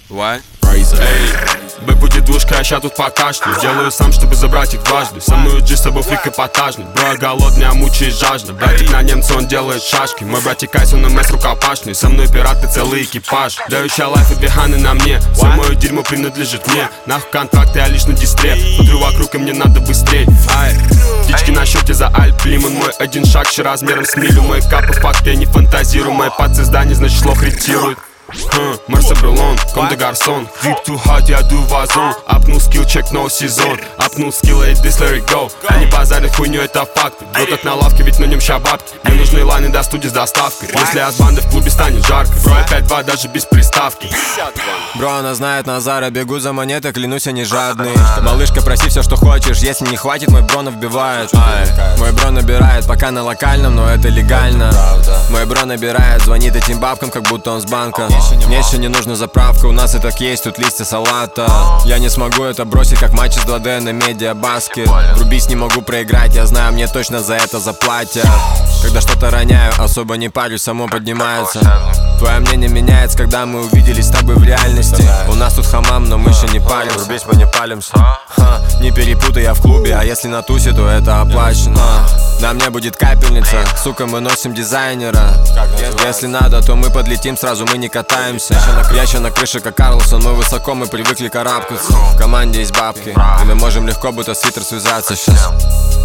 What? Эй, бэк будет двушка, а ща тут покашлю. Делаю сам, чтобы забрать их дважды. Со мной G, с собой фрик эпатажный. Бро, голодный, а мучает жажда. Братик на немца, он делает шашки. Мой братик Кайсон, МС рукопашный. Со мной пираты, целый экипаж. Дающая лайф и биханы на мне. Все мое дерьмо принадлежит мне. Нахуй контракты, я лишь на дистре. Смотрю вокруг, и мне надо быстрей. Ай, птички на счете за Альп Лимон. Мой один шаг, ще размером с милю. Мои капы, факты, я не фантазирую. Мои пацы здания, значит, лох ретирует. Марса Брелон, ком де гарсон. Deep too hard, я дую вазон. Апнул скилл, чек, но сезон. Апнул скилл, эй, this let it go. Они базарят хуйню, это факт. Бро как на лавке, ведь на нем ща бабки. Мне нужны лайны до студии с доставкой. Если от банды в клубе станет жарко. Бро, опять 2, даже без приставки. Бро, она знает Назара, бегу за монетой, клянусь, я не жадный. Малышка, проси все, что хочешь, если не хватит, мой бро вбивает. Мой бро набирает, пока на локальном, но это легально. Мой бро набирает, звонит этим бабкам, как будто он с банка. Мне еще не нужна заправка, у нас и так есть тут листья салата. Я не смогу это бросить, как матч из 2D на медиабаскет. Врубись не могу проиграть, я знаю, мне точно за это заплатят. Когда что-то роняю, особо не парюсь, само поднимается. Твое мнение меняется, когда мы увиделись с тобой в реальности. У нас тут хамам, но мы еще не палимся. Врубись, мы не палимся. Не перепутай, я в клубе, а если на тусе, то это оплачено. На мне будет капельница, сука, мы носим дизайнера. Если надо, то мы подлетим, сразу мы не катаемся. Я еще на крыше, как Карлсон, мы высоко, мы привыкли карабкаться. В команде есть бабки, и мы можем легко, будто свитер связаться сейчас.